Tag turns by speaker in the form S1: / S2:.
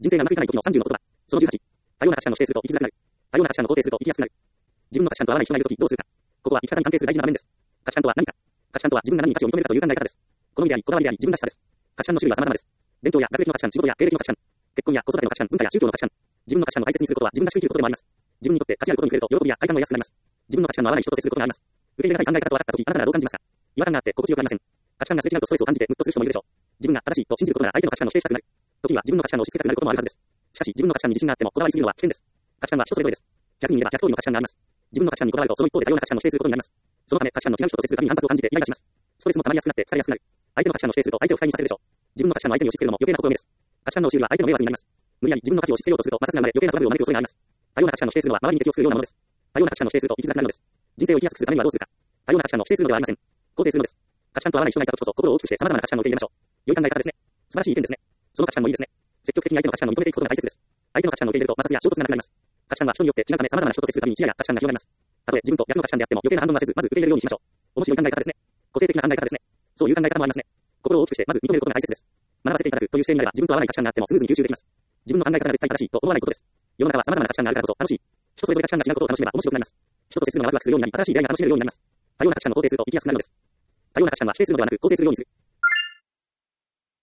S1: 人生がうまくいかない時の30の言葉。その18。多様な価値観を否定すると生きづらくなる。多様な価値観を肯定すると生きやすくなる。自分の価値観と合わない人がいる時どうするか。ここは生き方に関係する大事な場面です。価値観とは何か。価値観とは自分が何に価値を認めるかという考え方です。好みであり、こだわりであり、自分らしさです。価値観の種類は様々です。伝統や学歴の価値観、仕事や経歴の価値観、結婚や子育ての価値観、文化や宗教の価値観。自分の価値観を大切にすることは自分らしく生きることでもあります。自分にとって価値あることに触れると喜びや快感を得やすくなります。自分の価値観の合わない人と接することがあります。受け入れがたい考え方と分かったとき、あなたならどう感じますか。違和感があって心地よくありません。価値観がすれ違うとストレスを感じてムッとする人もいるでしょう。自分が正しいと信じることが相手の価値観の否定したくなる。時には自分の価値観の押し付けたくなることもあるはずです。しかし自分の価値観に自信があってもこだわりすぎるのは危険です。価値観は人それぞれです。100人いれば100通りの価値観があります。自分の価値観にこだわるとその一方で多様な価値観を否定することになります。そのため価値観の違う人と接するたびに反発を感じてイライラします。ストレスも溜まりやすくなって疲れやすくなる。相手の価値観を否定すると相手を不快にさせるでしょう。自分の価値観を相手に押し付けるのも余計なことを生みです。価値観の押し売りは相手の迷惑になります。無理やり自分の価値を押し付けようとすると摩擦が生まれ余計なトラブルを招く恐れがあります。多様な価値観を否定するのは周りに敵を作るようなものです。多様な価値観を否定すると生きづらくなるのです。人生を生きやすくするためにはどうするか。多様な価値観を否定するのではありません。肯定するのです。価値観と合わない人がいた時こそ心を大きくして様々な価値観を受け入れましょう。良い考え方ですね。素晴らしい意見ですね。その価値観もいいですね。積極的に相手の価値観を認めていくことが大切です。相手の価値観を受け入れると摩擦や衝突がなくなります。価値観は人によって違うため様々な人と接するたびに視野や価値観が広がります。たとえ自分と逆の価値観であっても余計な反論はせず、まず受け入れるようにしましょう。面白い考え方ですね。個性的な考え方ですね。そういう考え方もありますね。心を大きくしてまず認めることが大切です。学ばせていただくという姿勢になれば自分と合わない価値観があってもスムーズに吸収できます。自分の考え方が絶対正しいと思わないことです。世の中は様々な価値観があるからこそ楽しい。人それぞれ価値観が違うことを楽しめば面白くなります。人と接するのがワクワクするようになり、新しい出会いが楽しめるようになります。多様な価値観を肯定すると生きやすくなるのです。多様な価値観は否定するのではなく肯定するようにする。